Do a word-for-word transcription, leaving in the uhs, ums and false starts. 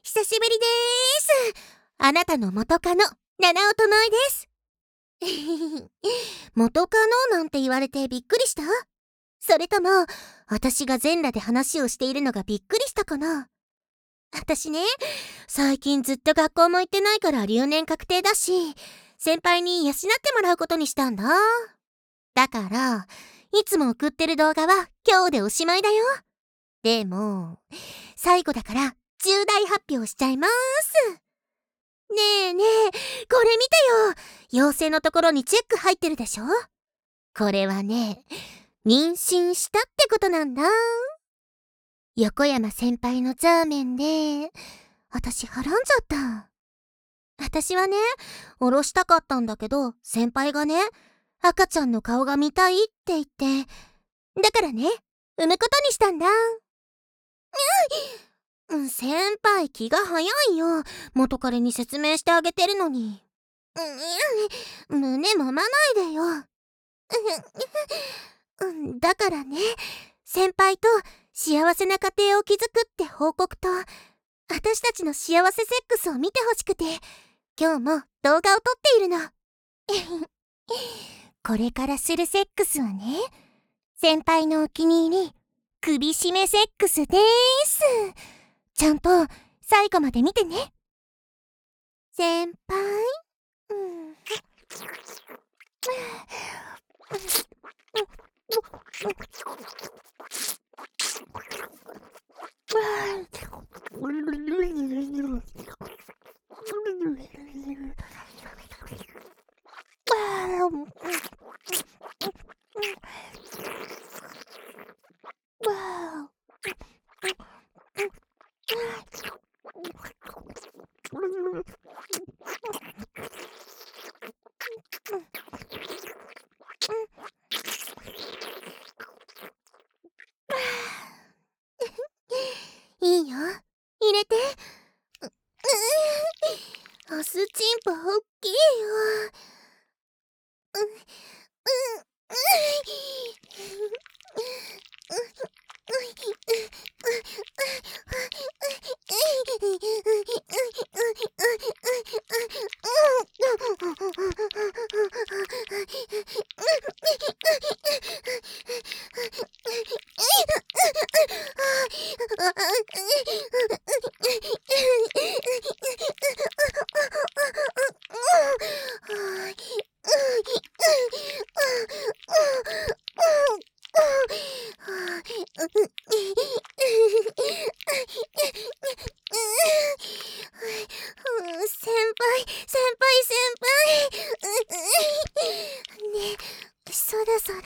久しぶりでーす。あなたの元カノ、七尾とのいです。元カノなんて言われてびっくりした？それとも、私が全裸で話をしているのがびっくりしたかな？私ね、最近ずっと学校も行ってないから留年確定だし、先輩に養ってもらうことにしたんだ。だから、いつも送ってる動画は今日でおしまいだよ。でも、最後だから重大発表しちゃいます。ねえねえ、これ見てよ。妖精のところにチェック入ってるでしょ？これはね、妊娠したってことなんだ。横山先輩のザーメンで、私はらんじゃった。私はね、おろしたかったんだけど、先輩がね、赤ちゃんの顔が見たいって言って、だからね、産むことにしたんだ。うん、先輩気が早いよ。元彼に説明してあげてるのに。うん、胸揉まないでよ。うん、だからね、先輩と幸せな家庭を築くって報告と、私たちの幸せセックスを見てほしくて、今日も動画を撮っているの。これからするセックスはね、先輩のお気に入り、首絞めセックスでーす。ちゃんと最後まで見てね。先輩、うん、いいよ、入れて。オスチンポおっきいよ。うん、うん、先輩、先輩、先輩。ねえ、そろそろ。